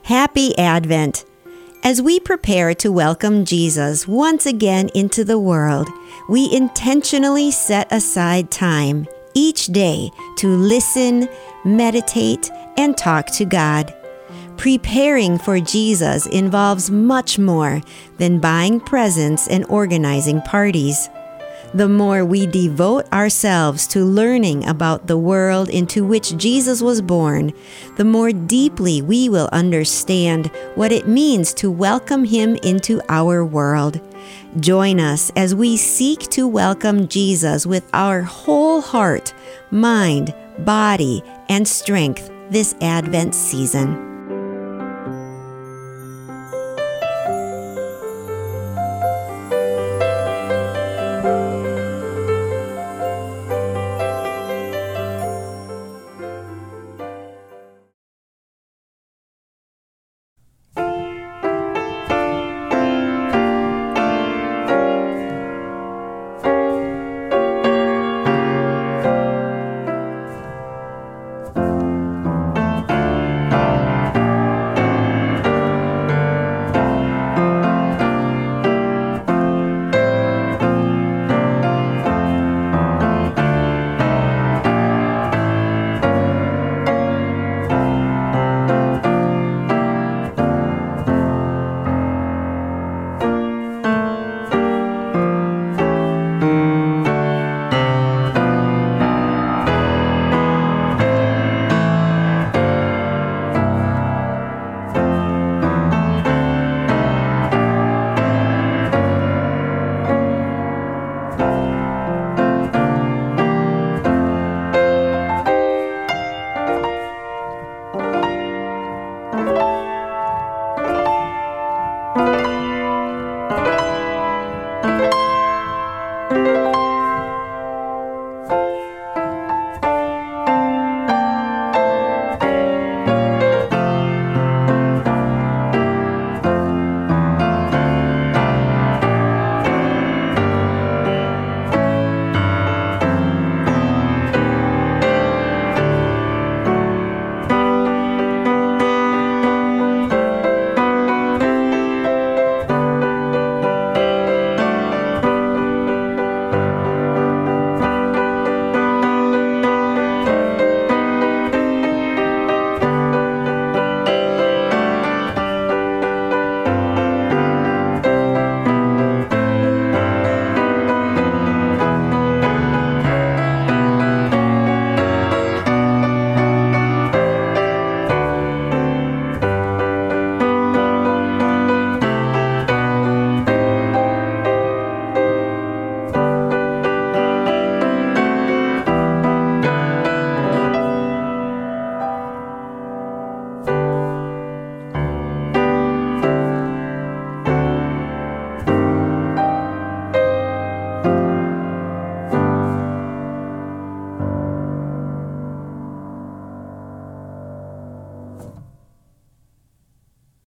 Happy Advent! As we prepare to welcome Jesus once again into the world, we intentionally set aside time each day to listen, meditate, and talk to God. Preparing for Jesus involves much more than buying presents and organizing parties. The more we devote ourselves to learning about the world into which Jesus was born, the more deeply we will understand what it means to welcome Him into our world. Join us as we seek to welcome Jesus with our whole heart, mind, body, and strength this Advent season.